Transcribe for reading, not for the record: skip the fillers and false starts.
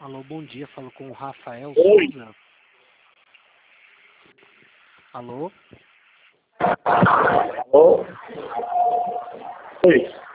Alô, bom dia, falo com o Rafael Oi. Souza. Alô? Alô? Oi.